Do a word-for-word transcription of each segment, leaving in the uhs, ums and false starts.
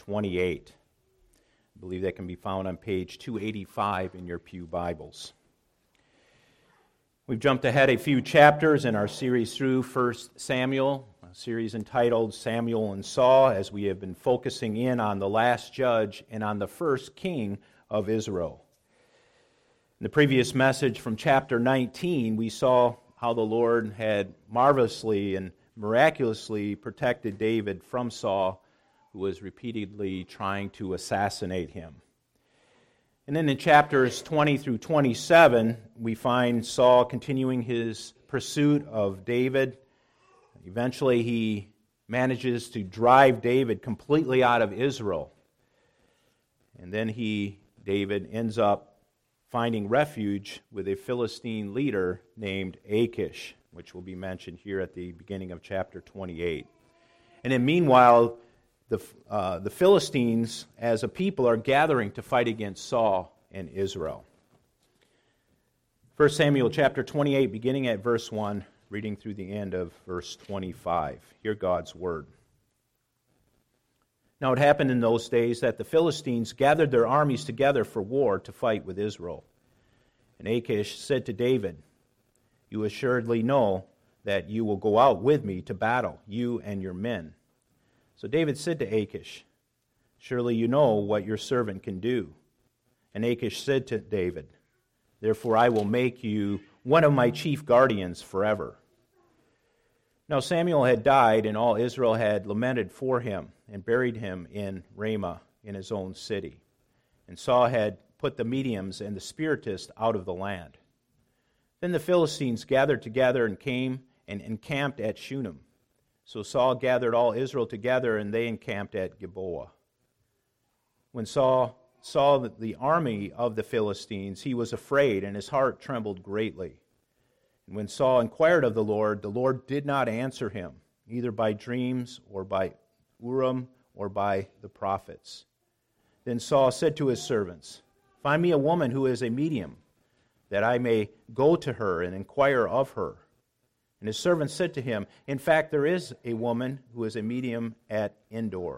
twenty-eight. I believe that can be found on page two eighty-five in your pew Bibles. We've jumped ahead a few chapters in our series through First Samuel, a series entitled Samuel and Saul, as we have been focusing in on the last judge and on the first king of Israel. In the previous message from chapter nineteen, we saw how the Lord had marvelously and miraculously protected David from Saul, who was repeatedly trying to assassinate him. And then in chapters twenty through twenty-seven, we find Saul continuing his pursuit of David. Eventually, he manages to drive David completely out of Israel. And then he, David, ends up finding refuge with a Philistine leader named Achish, which will be mentioned here at the beginning of chapter twenty-eight. And then meanwhile, the, uh, the Philistines as a people are gathering to fight against Saul and Israel. First Samuel chapter twenty-eight, beginning at verse one, reading through the end of verse twenty-five. Hear God's word. Now it happened in those days that the Philistines gathered their armies together for war to fight with Israel. And Achish said to David, "You assuredly know that you will go out with me to battle, you and your men." So David said to Achish, "Surely you know what your servant can do." And Achish said to David, "Therefore I will make you one of my chief guardians forever." Now Samuel had died, and all Israel had lamented for him, and buried him in Ramah in his own city. And Saul had put the mediums and the spiritists out of the land. Then the Philistines gathered together and came and encamped at Shunem. So Saul gathered all Israel together, and they encamped at Gilboa. When Saul saw the army of the Philistines, he was afraid, and his heart trembled greatly. And when Saul inquired of the Lord, the Lord did not answer him, either by dreams or by Urim or by the prophets. Then Saul said to his servants, "Find me a woman who is a medium, that I may go to her and inquire of her." And his servants said to him, "In fact, there is a woman who is a medium at Endor."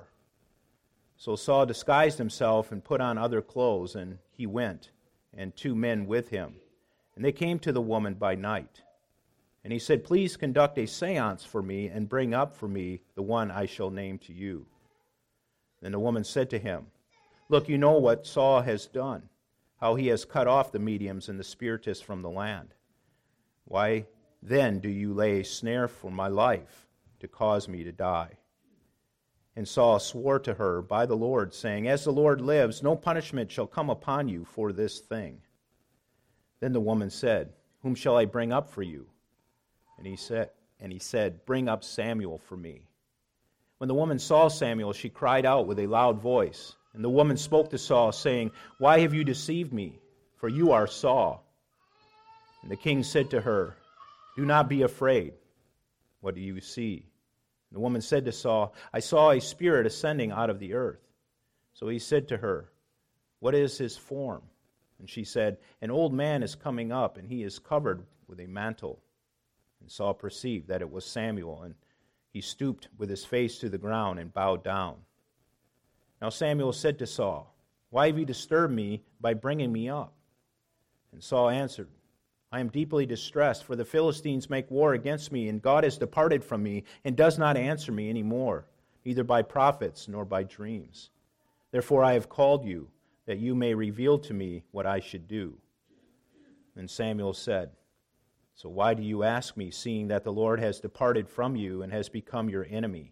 So Saul disguised himself and put on other clothes, and he went, and two men with him. And they came to the woman by night. And he said, "Please conduct a seance for me, and bring up for me the one I shall name to you." Then the woman said to him, "Look, you know what Saul has done, how he has cut off the mediums and the spiritists from the land. Why then do you lay a snare for my life to cause me to die?" And Saul swore to her by the Lord, saying, "As the Lord lives, no punishment shall come upon you for this thing." Then the woman said, "Whom shall I bring up for you?" And he said, and he said, "Bring up Samuel for me." When the woman saw Samuel, she cried out with a loud voice. And the woman spoke to Saul, saying, "Why have you deceived me? For you are Saul." And the king said to her, "Do not be afraid. What do you see?" And the woman said to Saul, "I saw a spirit ascending out of the earth." So he said to her, "What is his form?" And she said, "An old man is coming up, and he is covered with a mantle." And Saul perceived that it was Samuel, and he stooped with his face to the ground and bowed down. Now Samuel said to Saul, "Why have you disturbed me by bringing me up?" And Saul answered, "I am deeply distressed, for the Philistines make war against me, and God has departed from me, and does not answer me any more, neither by prophets nor by dreams. Therefore I have called you, that you may reveal to me what I should do." Then Samuel said, "So why do you ask me, seeing that the Lord has departed from you and has become your enemy?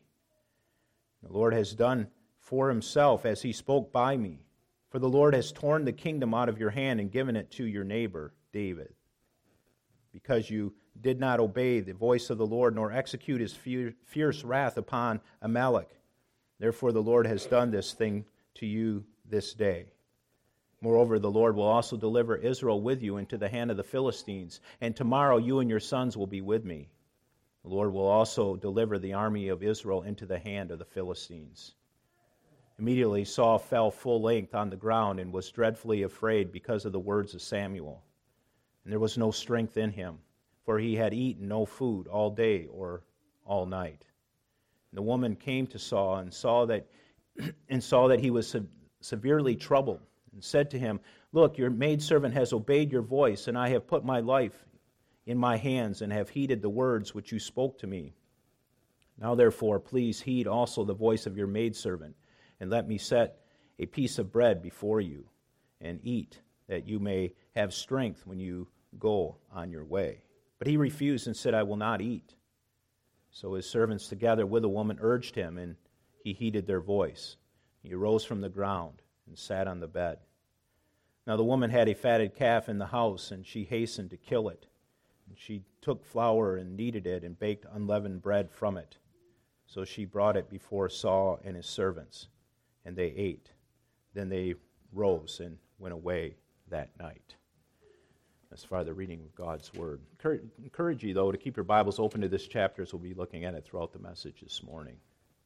The Lord has done for himself as he spoke by me. For the Lord has torn the kingdom out of your hand and given it to your neighbor, David. Because you did not obey the voice of the Lord, nor execute his fierce wrath upon Amalek. Therefore the Lord has done this thing to you this day. Moreover, the Lord will also deliver Israel with you into the hand of the Philistines, and tomorrow you and your sons will be with me. The Lord will also deliver the army of Israel into the hand of the Philistines." Immediately Saul fell full length on the ground and was dreadfully afraid because of the words of Samuel. And there was no strength in him, for he had eaten no food all day or all night. And the woman came to Saul and saw that and saw that he was se- severely troubled, and said to him, Look, your maidservant has obeyed your voice, and I have put my life in my hands, and have heeded the words which you spoke to me. Now therefore, please heed also the voice of your maidservant, and let me set a piece of bread before you, and eat, that you may have strength when you go on your way. But he refused and said, I will not eat. So his servants together with the woman urged him, and he heeded their voice. He arose from the ground and sat on the bed. Now the woman had a fatted calf in the house, and she hastened to kill it. And she took flour and kneaded it and baked unleavened bread from it. So she brought it before Saul and his servants, and they ate. Then they rose and went away that night. As far as the reading of God's Word. I encourage you, though, to keep your Bibles open to this chapter as we'll be looking at it throughout the message this morning.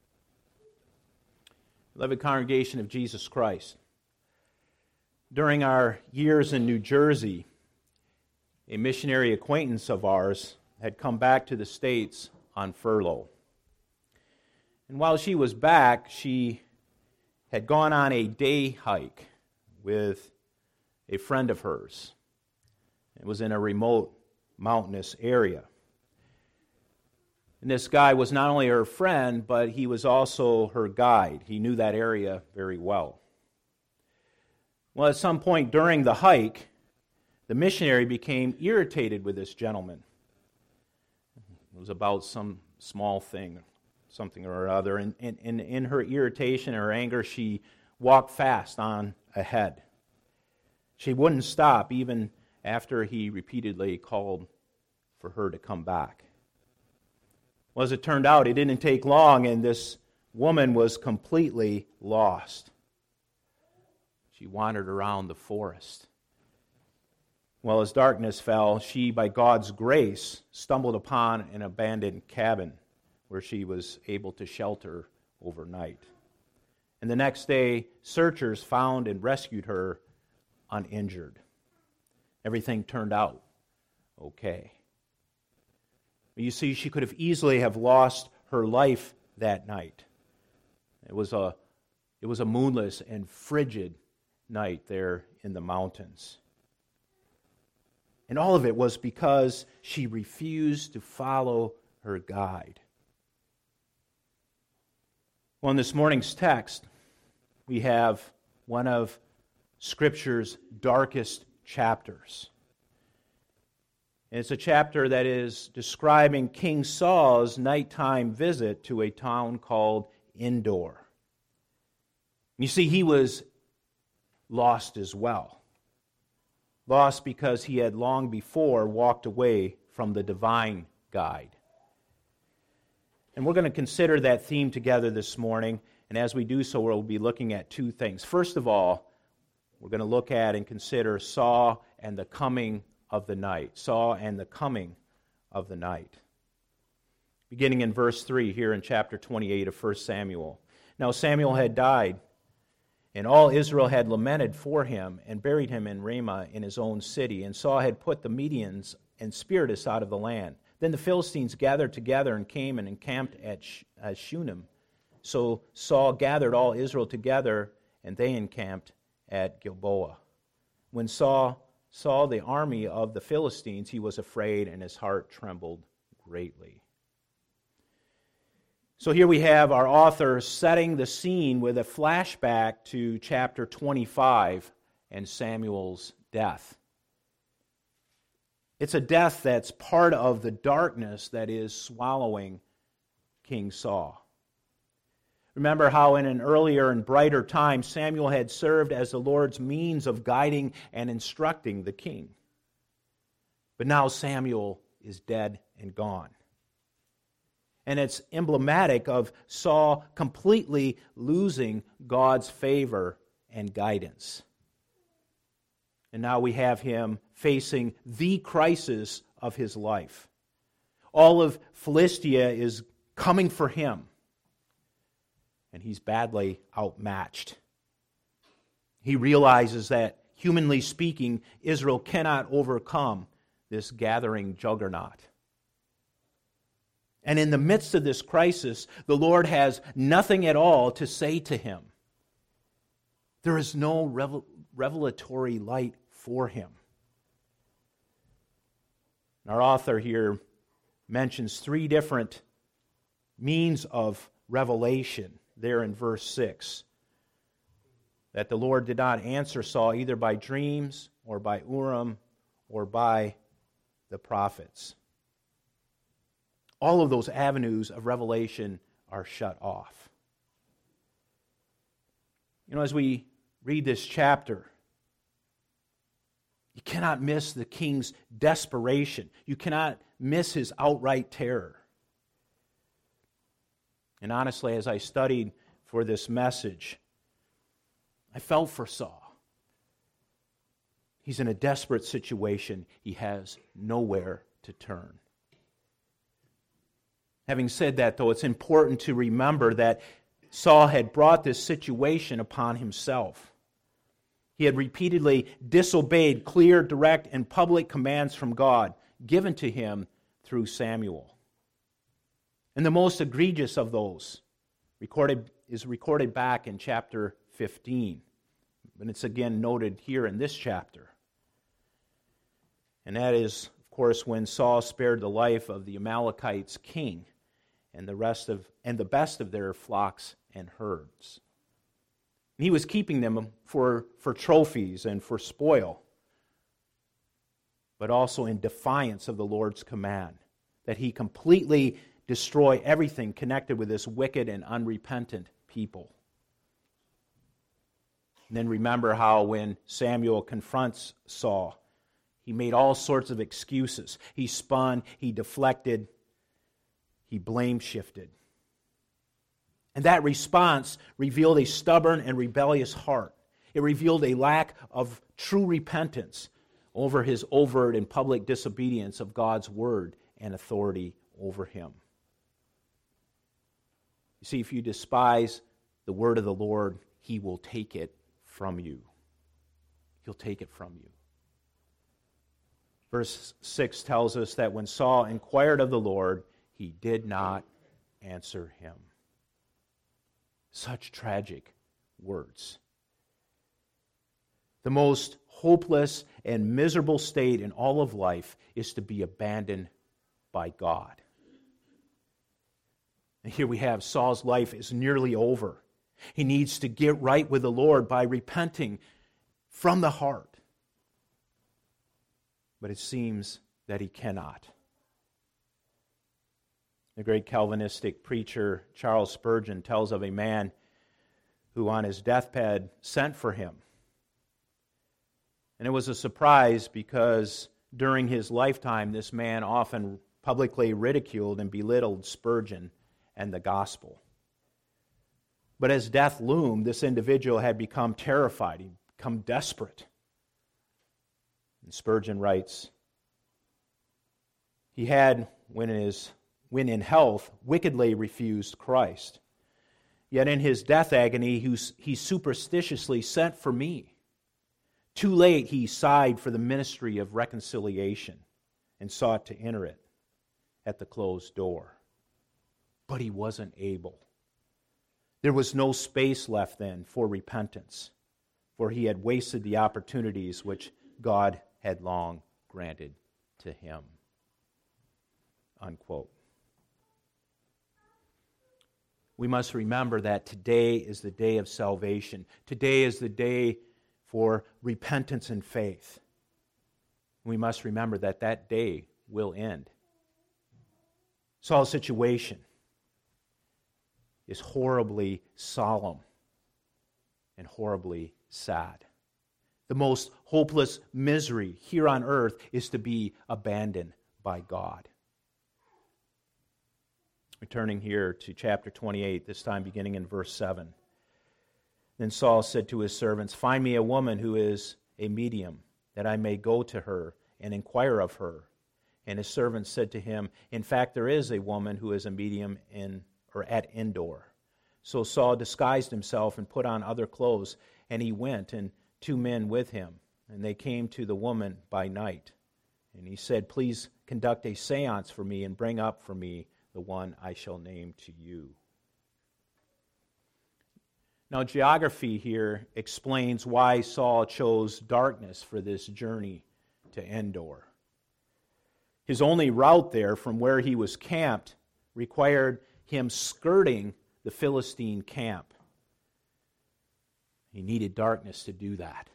Beloved congregation of Jesus Christ, during our years in New Jersey, a missionary acquaintance of ours had come back to the States on furlough. And while she was back, she had gone on a day hike with a friend of hers. It was in a remote mountainous area. And this guy was not only her friend, but he was also her guide. He knew that area very well. Well, at some point during the hike, the missionary became irritated with this gentleman. It was about some small thing, something or other. And in, in her irritation or anger, she walked fast on ahead. She wouldn't stop even after he repeatedly called for her to come back. Well, as it turned out, it didn't take long, and this woman was completely lost. She wandered around the forest. Well, as darkness fell, she, by God's grace, stumbled upon an abandoned cabin where she was able to shelter overnight. And the next day, searchers found and rescued her uninjured. Everything turned out okay. But you see, she could have easily have lost her life that night. It was a, it was a moonless and frigid night there in the mountains. And all of it was because she refused to follow her guide. Well, in this morning's text, we have one of Scripture's darkest chapters. And it's a chapter that is describing King Saul's nighttime visit to a town called Endor. You see, he was lost as well. Lost because he had long before walked away from the divine guide. And we're going to consider that theme together this morning. And as we do so, we'll be looking at two things. First of all, we're going to look at and consider Saul and the coming of the night. Saul and the coming of the night. Beginning in verse three here in chapter twenty-eight of First Samuel. Now Samuel had died, and all Israel had lamented for him, and buried him in Ramah in his own city. And Saul had put the Medians and Spiritists out of the land. Then the Philistines gathered together and came and encamped at Shunem. So Saul gathered all Israel together, and they encamped at Gilboa. When Saul saw the army of the Philistines, he was afraid, and his heart trembled greatly. So here we have our author setting the scene with a flashback to chapter twenty-five and Samuel's death. It's a death that's part of the darkness that is swallowing King Saul. Remember how in an earlier and brighter time, Samuel had served as the Lord's means of guiding and instructing the king. But now Samuel is dead and gone. And it's emblematic of Saul completely losing God's favor and guidance. And now we have him facing the crisis of his life. All of Philistia is coming for him. And he's badly outmatched. He realizes that, humanly speaking, Israel cannot overcome this gathering juggernaut. And in the midst of this crisis, the Lord has nothing at all to say to him. There is no revel- revelatory light for him. Our author here mentions three different means of revelation there in verse six. That the Lord did not answer Saul either by dreams or by Urim or by the prophets. All of those avenues of revelation are shut off. You know, as we read this chapter, you cannot miss the king's desperation. You cannot miss his outright terror. And honestly, as I studied for this message, I felt for Saul. He's in a desperate situation. He has nowhere to turn. Having said that, though, it's important to remember that Saul had brought this situation upon himself. He had repeatedly disobeyed clear, direct, and public commands from God given to him through Samuel. And the most egregious of those recorded is recorded back in chapter fifteen. And it's again noted here in this chapter. And that is, of course, when Saul spared the life of the Amalekites' king and the rest of and the best of their flocks and herds. And he was keeping them for, for trophies and for spoil, but also in defiance of the Lord's command, that he completely destroy everything connected with this wicked and unrepentant people. And then remember how when Samuel confronts Saul, he made all sorts of excuses. He spun, he deflected, he blame shifted. And that response revealed a stubborn and rebellious heart. It revealed a lack of true repentance over his overt and public disobedience of God's word and authority over him. You see, if you despise the word of the Lord, he will take it from you. He'll take it from you. Verse six tells us that when Saul inquired of the Lord, he did not answer him. Such tragic words. The most hopeless and miserable state in all of life is to be abandoned by God. And here we have Saul's life is nearly over. He needs to get right with the Lord by repenting from the heart. But it seems that he cannot. The great Calvinistic preacher Charles Spurgeon tells of a man who on his deathbed sent for him. And it was a surprise because during his lifetime, this man often publicly ridiculed and belittled Spurgeon and the gospel. But as death loomed, this individual had become terrified. He'd become desperate. And Spurgeon writes, he had, when in, his, when in health, wickedly refused Christ. Yet in his death agony, he, he superstitiously sent for me. Too late, he sighed for the ministry of reconciliation and sought to enter it at the closed door. But he wasn't able. There was no space left then for repentance, for he had wasted the opportunities which God had long granted to him. Unquote. We must remember that today is the day of salvation. Today is the day for repentance and faith. We must remember that that day will end. Saul's situation is horribly solemn and horribly sad. The most hopeless misery here on earth is to be abandoned by God. Returning here to chapter twenty-eight, this time beginning in verse seven. Then Saul said to his servants, "Find me a woman who is a medium, that I may go to her and inquire of her." And his servants said to him, "In fact, there is a woman who is a medium in or at Endor." So Saul disguised himself and put on other clothes, and he went, and two men with him. And they came to the woman by night. And he said, "Please conduct a seance for me and bring up for me the the one I shall name to you. Now, geography here explains why Saul chose darkness for this journey to Endor. His only route there from where he was camped required him skirting the Philistine camp. He needed darkness to do that.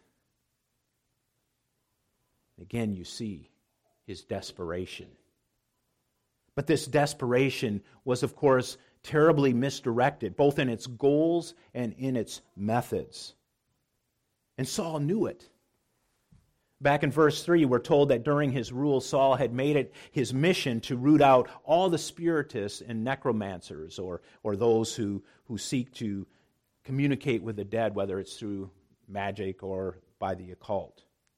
Again, you see his desperation. But this desperation was, of course, terribly misdirected, both in its goals and in its methods. And Saul knew it. Back in verse three, we're told that during his rule, Saul had made it his mission to root out all the spiritists and necromancers, or, or those who, who seek to communicate with the dead, whether it's through magic or by the occult.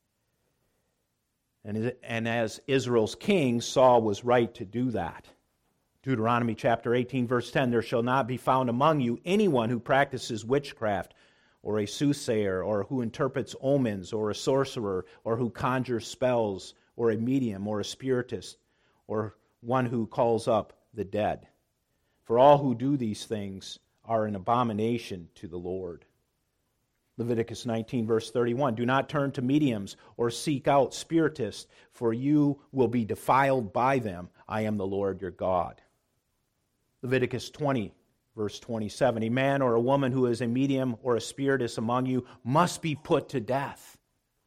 And, and as Israel's king, Saul was right to do that. Deuteronomy chapter eighteen, verse ten, there shall not be found among you anyone who practices witchcraft, or a soothsayer, or who interprets omens, or a sorcerer, or who conjures spells, or a medium, or a spiritist, or one who calls up the dead. For all who do these things are an abomination to the Lord. Leviticus nineteen, verse thirty-one, do not turn to mediums or seek out spiritists, for you will be defiled by them. I am the Lord your God. Leviticus twenty, verse twenty-seven, a man or a woman who is a medium or a spiritist among you must be put to death.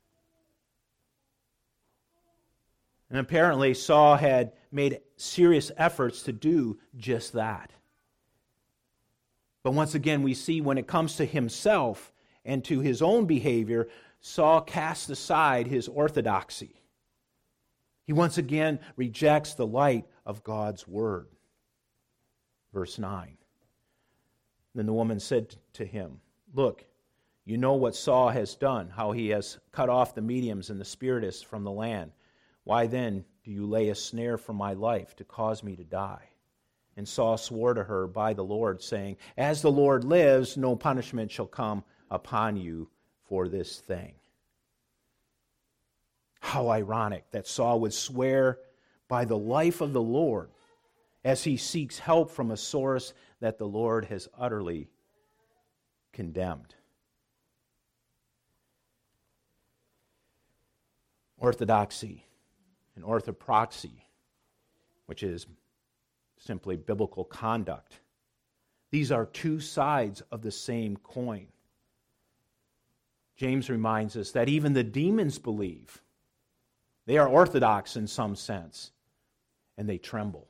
And apparently Saul had made serious efforts to do just that. But once again, we see when it comes to himself and to his own behavior, Saul casts aside his orthodoxy. He once again rejects the light of God's word. Verse nine. Then the woman said to him, look, you know what Saul has done, how he has cut off the mediums and the spiritists from the land. Why then do you lay a snare for my life to cause me to die? And Saul swore to her by the Lord, saying, as the Lord lives, no punishment shall come upon you for this thing. How ironic that Saul would swear by the life of the Lord as he seeks help from a source that the Lord has utterly condemned. Orthodoxy and orthopraxy, which is simply biblical conduct. These are two sides of the same coin. James reminds us that even the demons believe. They are orthodox in some sense, and they tremble.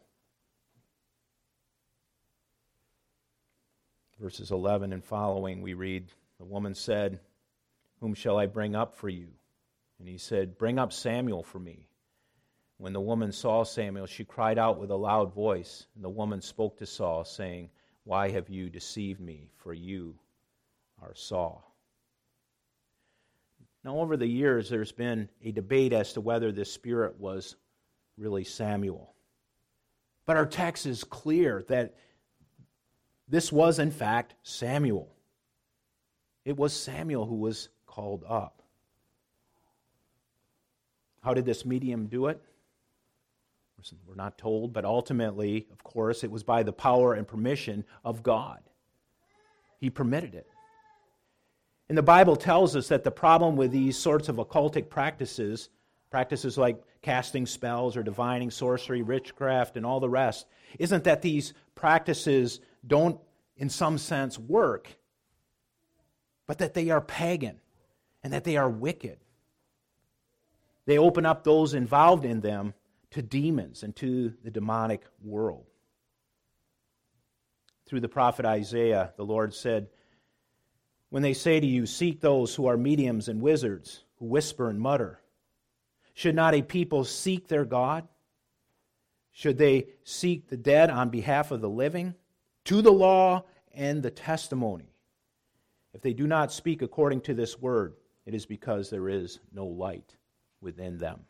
Verses eleven and following, we read, the woman said, whom shall I bring up for you? And he said, bring up Samuel for me. When the woman saw Samuel, she cried out with a loud voice, and the woman spoke to Saul, saying, why have you deceived me? For you are Saul. Now, over the years, there's been a debate as to whether this spirit was really Samuel. But our text is clear that this was, in fact, Samuel. It was Samuel who was called up. How did this medium do it? We're not told, but ultimately, of course, it was by the power and permission of God. He permitted it. And the Bible tells us that the problem with these sorts of occultic practices, practices like casting spells or divining, sorcery, witchcraft, and all the rest, isn't that these practices don't, in some sense, work, but that they are pagan and that they are wicked. They open up those involved in them to demons and to the demonic world. Through the prophet Isaiah, the Lord said, when they say to you, seek those who are mediums and wizards, who whisper and mutter, should not a people seek their God? Should they seek the dead on behalf of the living? To the law and the testimony. If they do not speak according to this word, it is because there is no light within them.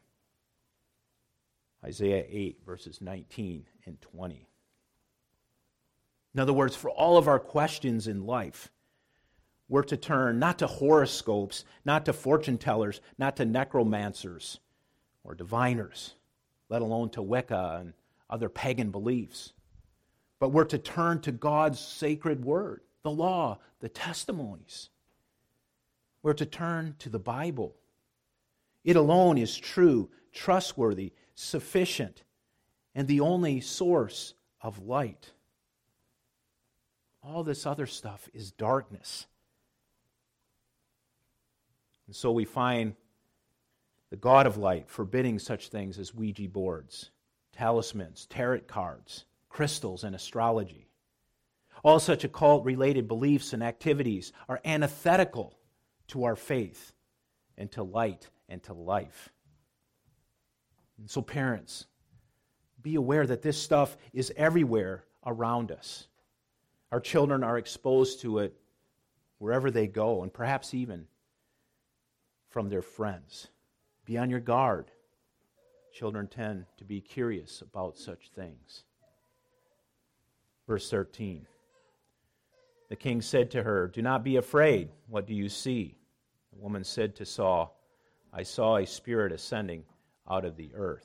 Isaiah eight, verses nineteen and twenty. In other words, for all of our questions in life, we're to turn not to horoscopes, not to fortune tellers, not to necromancers or diviners, let alone to Wicca and other pagan beliefs. but we're to turn to God's sacred word, the law, the testimonies. We're to turn to the Bible. It alone is true, trustworthy, sufficient, and the only source of light. All this other stuff is darkness. And so we find the God of light forbidding such things as Ouija boards, talismans, tarot cards, crystals, and astrology. All such occult-related beliefs and activities are antithetical to our faith and to light and to life. And so parents, be aware that this stuff is everywhere around us. Our children are exposed to it wherever they go, and perhaps even from their friends. Be on your guard. Children tend to be curious about such things. Verse thirteen. The king said to her, "Do not be afraid. What do you see?" The woman said to Saul, "I saw a spirit ascending out of the earth."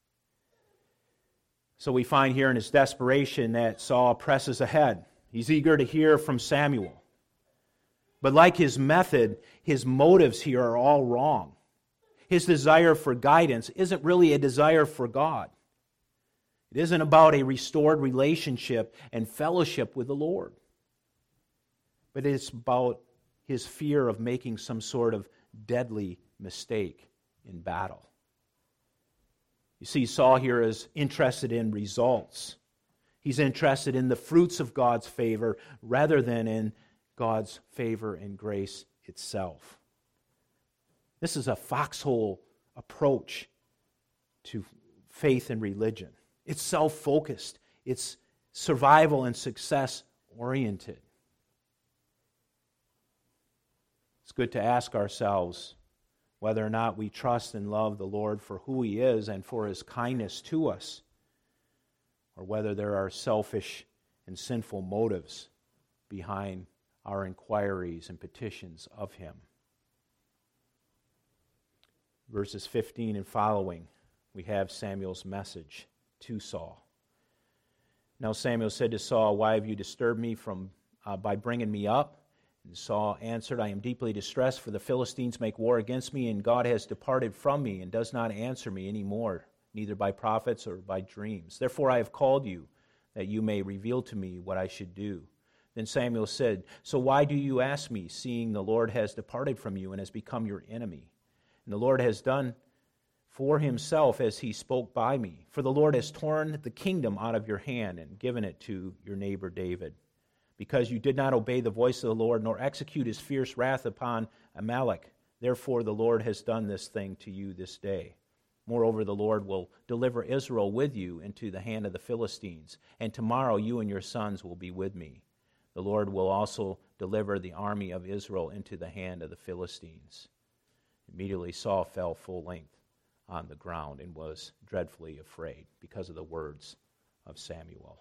So we find here in his desperation that Saul presses ahead. He's eager to hear from Samuel. But like his method, his motives here are all wrong. His desire for guidance isn't really a desire for God. It isn't about a restored relationship and fellowship with the Lord. But it's about his fear of making some sort of deadly mistake in battle. You see, Saul here is interested in results. He's interested in the fruits of God's favor rather than in God's favor and grace itself. This is a foxhole approach to faith and religion. It's self-focused. It's survival and success-oriented. It's good to ask ourselves whether or not we trust and love the Lord for who He is and for His kindness to us, or whether there are selfish and sinful motives behind our inquiries and petitions of Him. Verses fifteen and following, we have Samuel's message to Saul. Now Samuel said to Saul, "Why have you disturbed me from uh, by bringing me up?" And Saul answered, "I am deeply distressed, for the Philistines make war against me, and God has departed from me and does not answer me any more, neither by prophets or by dreams. Therefore I have called you, that you may reveal to me what I should do." Then Samuel said, "So why do you ask me, seeing the Lord has departed from you and has become your enemy? And the Lord has done for Himself as He spoke by me. For the Lord has torn the kingdom out of your hand and given it to your neighbor David. Because you did not obey the voice of the Lord, nor execute His fierce wrath upon Amalek. Therefore the Lord has done this thing to you this day. Moreover, the Lord will deliver Israel with you into the hand of the Philistines, and tomorrow you and your sons will be with me. The Lord will also deliver the army of Israel into the hand of the Philistines." Immediately Saul fell full length on the ground and was dreadfully afraid because of the words of Samuel.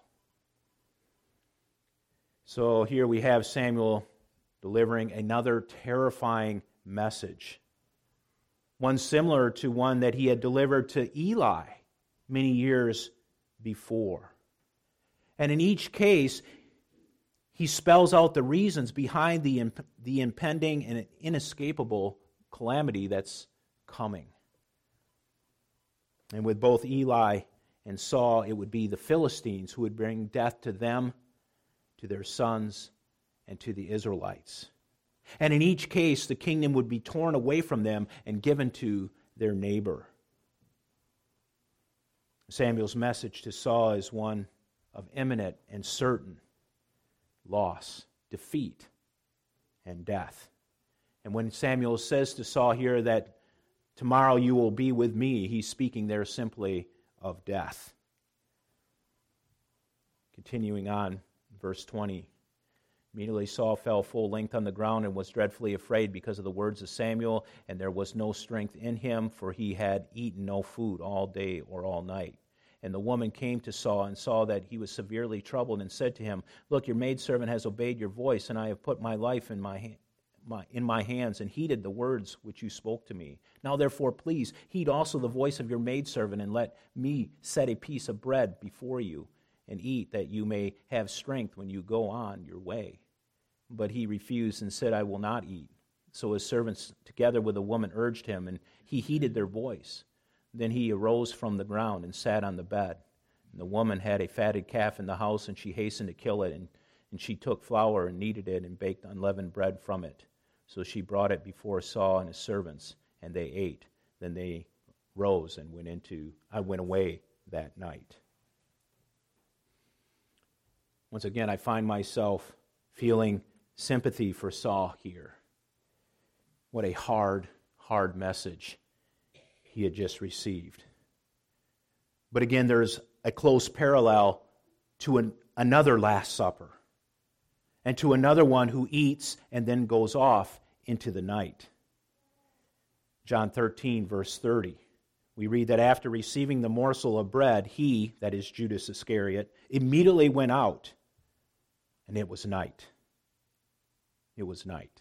So here we have Samuel delivering another terrifying message, one similar to one that he had delivered to Eli many years before. And in each case, he spells out the reasons behind the, imp- the impending and inescapable calamity that's coming. And with both Eli and Saul, it would be the Philistines who would bring death to them, to their sons, and to the Israelites. And in each case, the kingdom would be torn away from them and given to their neighbor. Samuel's message to Saul is one of imminent and certain loss, defeat, and death. And when Samuel says to Saul here that tomorrow you will be with me, he's speaking there simply of death. Continuing on, verse twenty. Immediately Saul fell full length on the ground and was dreadfully afraid because of the words of Samuel, and there was no strength in him, for he had eaten no food all day or all night. And the woman came to Saul and saw that he was severely troubled and said to him, "Look, your maidservant has obeyed your voice, and I have put my life in my hand. My, in my hands, and heeded the words which you spoke to me. Now therefore, please, heed also the voice of your maidservant, and let me set a piece of bread before you, and eat, that you may have strength when you go on your way." But he refused and said, "I will not eat." So his servants, together with the woman, urged him, and he heeded their voice. Then he arose from the ground and sat on the bed. And the woman had a fatted calf in the house, and she hastened to kill it. And, and she took flour and kneaded it and baked unleavened bread from it. So she brought it before Saul and his servants, and they ate. Then they rose and went into. I went away that night. Once again, I find myself feeling sympathy for Saul here. What a hard, hard message he had just received. But again, there's a close parallel to an, another Last Supper, and to another one who eats and then goes off into the night. John thirteen, verse thirty. We read that after receiving the morsel of bread, he, that is Judas Iscariot, immediately went out, and it was night. It was night.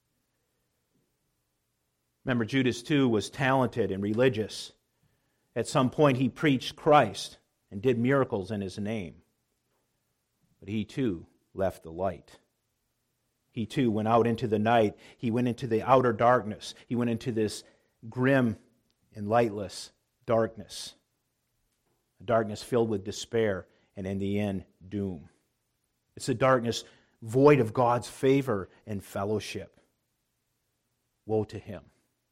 Remember, Judas too was talented and religious. At some point he preached Christ and did miracles in his name. But he too left the light. He too went out into the night. He went into the outer darkness. He went into this grim and lightless darkness. A darkness filled with despair and in the end, doom. It's a darkness void of God's favor and fellowship. Woe to him.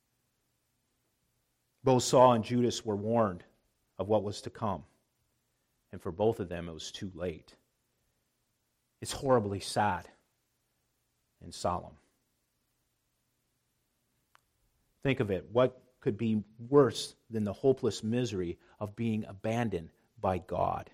Both Saul and Judas were warned of what was to come. And for both of them, it was too late. It's horribly sad and solemn. Think of it. What could be worse than the hopeless misery of being abandoned by God?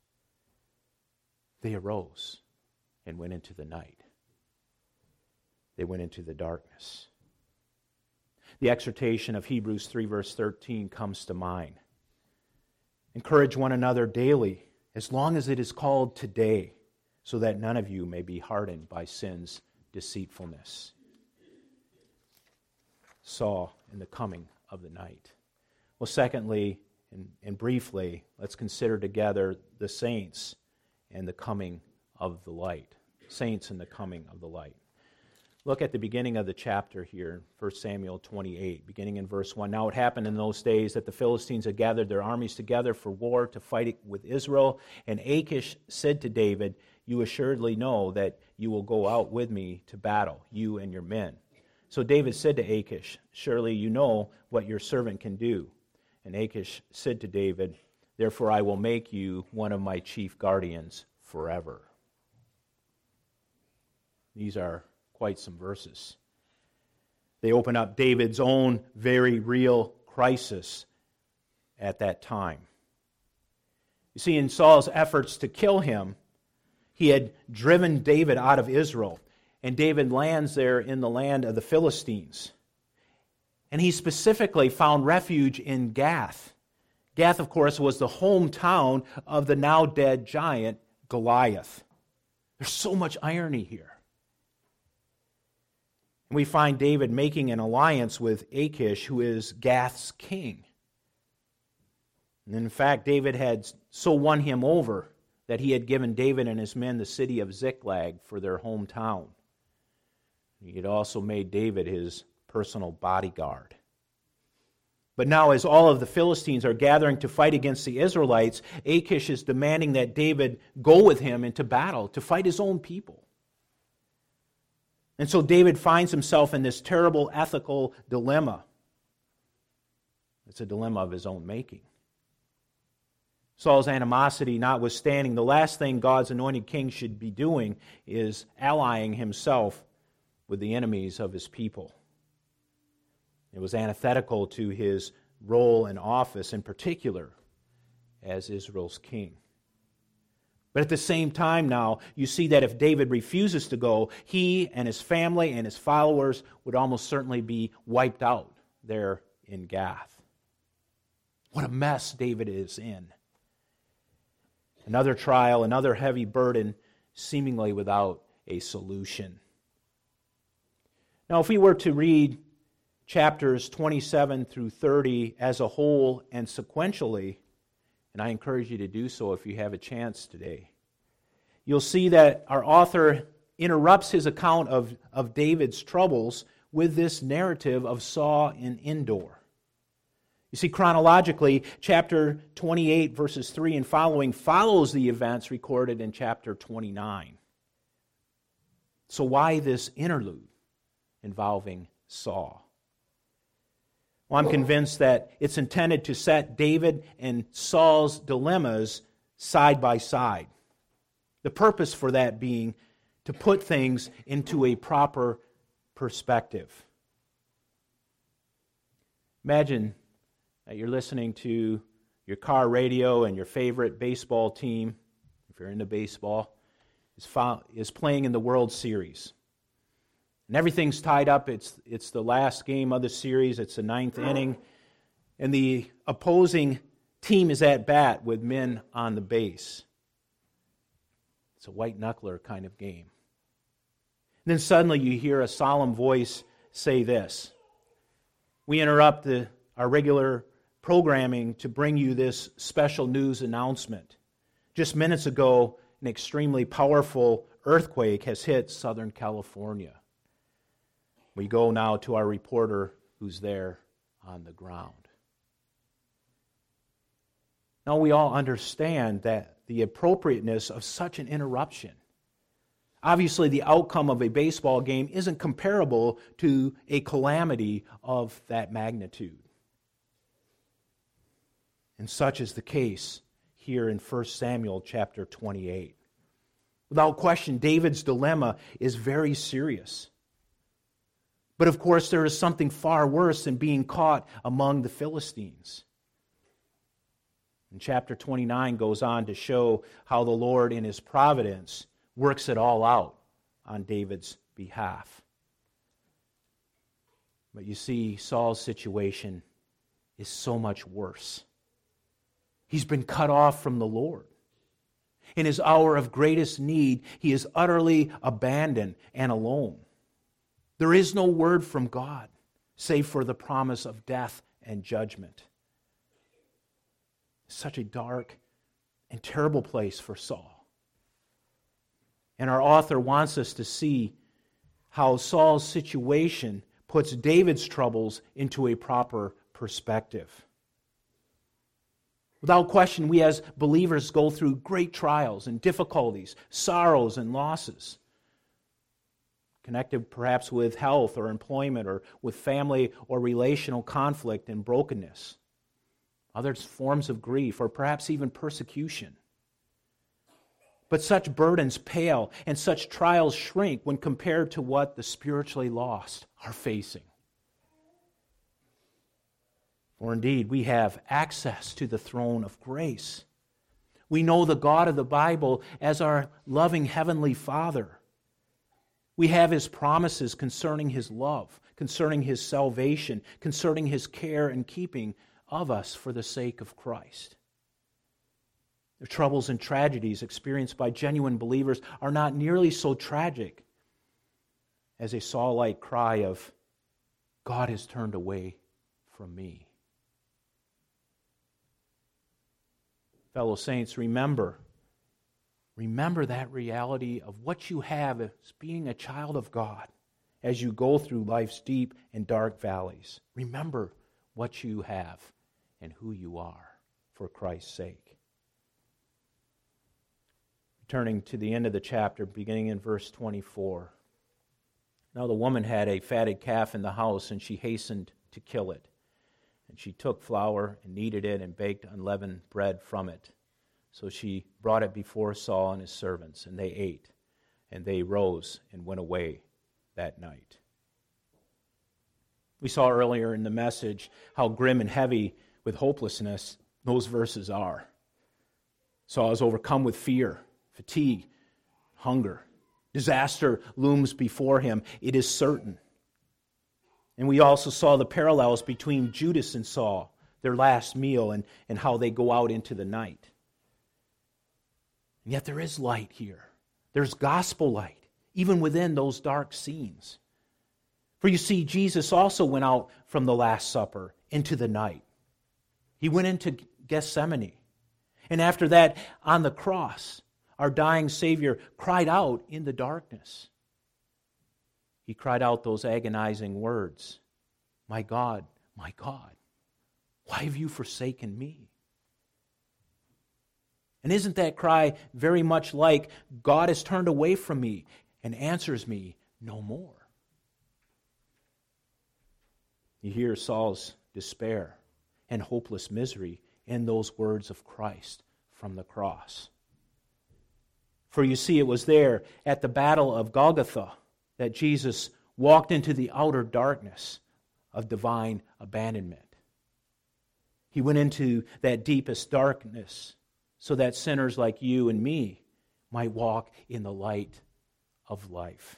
They arose and went into the night. They went into the darkness. The exhortation of Hebrews three, verse thirteen comes to mind. Encourage one another daily, as long as it is called today, so that none of you may be hardened by sin's deceitfulness. Saw in the coming of the night. Well, secondly, and, and briefly, let's consider together the saints and the coming of the light. Saints and the coming of the light. Look at the beginning of the chapter here, First Samuel twenty-eight, beginning in verse one. Now it happened in those days that the Philistines had gathered their armies together for war to fight with Israel. And Achish said to David, "You assuredly know that you will go out with me to battle, you and your men." So David said to Achish, "Surely you know what your servant can do." And Achish said to David, "Therefore I will make you one of my chief guardians forever." These are quite some verses. They open up David's own very real crisis at that time. You see, in Saul's efforts to kill him, he had driven David out of Israel, and David lands there in the land of the Philistines. And he specifically found refuge in Gath. Gath, of course, was the hometown of the now dead giant Goliath. There's so much irony here. And we find David making an alliance with Achish, who is Gath's king. And in fact, David had so won him over that he had given David and his men the city of Ziklag for their hometown. He had also made David his personal bodyguard. But now, as all of the Philistines are gathering to fight against the Israelites, Achish is demanding that David go with him into battle to fight his own people. And so David finds himself in this terrible ethical dilemma. It's a dilemma of his own making. Saul's animosity notwithstanding, the last thing God's anointed king should be doing is allying himself with the enemies of his people. It was antithetical to his role and office, in particular as Israel's king. But at the same time now, you see that if David refuses to go, he and his family and his followers would almost certainly be wiped out there in Gath. What a mess David is in. Another trial, another heavy burden, seemingly without a solution. Now, if we were to read chapters twenty-seven through thirty as a whole and sequentially, and I encourage you to do so if you have a chance today. You'll see that our author interrupts his account of, of David's troubles with this narrative of Saul in Endor. You see, chronologically, chapter twenty-eight, verses three and following follows the events recorded in chapter twenty-nine. So why this interlude involving Saul? Well, I'm convinced that it's intended to set David and Saul's dilemmas side by side. The purpose for that being to put things into a proper perspective. Imagine that you're listening to your car radio and your favorite baseball team, if you're into baseball, is, fo- is playing in the World Series. And everything's tied up. It's, it's the last game of the series. It's the ninth inning. And the opposing team is at bat with men on the base. It's a white knuckler kind of game. And then suddenly you hear a solemn voice say this. We interrupt the, our regular programming to bring you this special news announcement. Just minutes ago, an extremely powerful earthquake has hit Southern California. We go now to our reporter who's there on the ground. Now we all understand that the appropriateness of such an interruption. Obviously, the outcome of a baseball game isn't comparable to a calamity of that magnitude. And such is the case here in First Samuel chapter twenty-eight. Without question, David's dilemma is very serious. But of course, there is something far worse than being caught among the Philistines. And chapter twenty-nine goes on to show how the Lord in His providence works it all out on David's behalf. But you see, Saul's situation is so much worse. He's been cut off from the Lord. In his hour of greatest need, he is utterly abandoned and alone. There is no word from God, save for the promise of death and judgment. Such a dark and terrible place for Saul. And our author wants us to see how Saul's situation puts David's troubles into a proper perspective. Without question, we as believers go through great trials and difficulties, sorrows and losses, connected perhaps with health or employment or with family or relational conflict and brokenness, other forms of grief or perhaps even persecution. But such burdens pale and such trials shrink when compared to what the spiritually lost are facing. For indeed, we have access to the throne of grace. We know the God of the Bible as our loving Heavenly Father. We have His promises concerning His love, concerning His salvation, concerning His care and keeping of us for the sake of Christ. The troubles and tragedies experienced by genuine believers are not nearly so tragic as a Saul-like cry of, God has turned away from me. Fellow saints, remember, remember that reality of what you have as being a child of God as you go through life's deep and dark valleys. Remember what you have and who you are for Christ's sake. Turning to the end of the chapter, beginning in verse twenty-four. Now the woman had a fatted calf in the house, and she hastened to kill it. And she took flour and kneaded it and baked unleavened bread from it. So she brought it before Saul and his servants, and they ate. And they rose and went away that night. We saw earlier in the message how grim and heavy with hopelessness those verses are. Saul is overcome with fear, fatigue, hunger. Disaster looms before him. It is certain. And we also saw the parallels between Judas and Saul, their last meal, and, and how they go out into the night. And yet there is light here. There's gospel light, even within those dark scenes. For you see, Jesus also went out from the Last Supper into the night. He went into Gethsemane. And after that, on the cross, our dying Savior cried out in the darkness. He cried out those agonizing words, "My God, my God, why have you forsaken me?" And isn't that cry very much like, "God has turned away from me and answers me no more"? You hear Saul's despair and hopeless misery in those words of Christ from the cross. For you see, it was there at the battle of Golgotha that Jesus walked into the outer darkness of divine abandonment. He went into that deepest darkness so that sinners like you and me might walk in the light of life.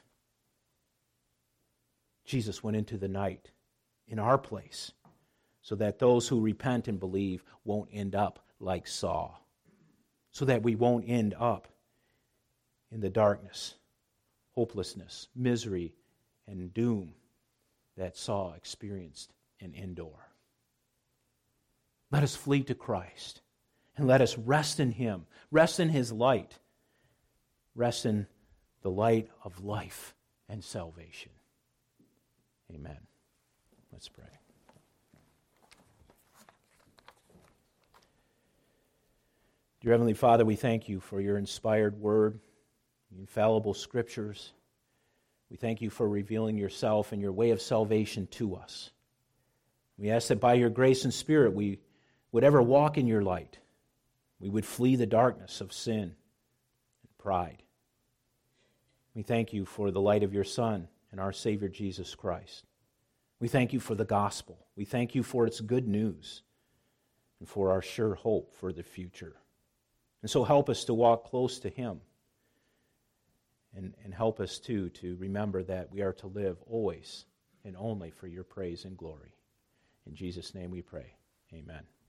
Jesus went into the night in our place so that those who repent and believe won't end up like Saul, so that we won't end up in the darkness, hopelessness, misery, and doom that Saul experienced in Endor. Let us flee to Christ, and let us rest in Him, rest in His light, rest in the light of life and salvation. Amen. Let's pray. Dear Heavenly Father, we thank you for your inspired word, the infallible scriptures. We thank you for revealing yourself and your way of salvation to us. We ask that by your grace and Spirit we would ever walk in your light. We would flee the darkness of sin and pride. We thank you for the light of your Son and our Savior Jesus Christ. We thank you for the gospel. We thank you for its good news and for our sure hope for the future. And so help us to walk close to Him. And, and help us, too, to remember that we are to live always and only for your praise and glory. In Jesus' name we pray. Amen.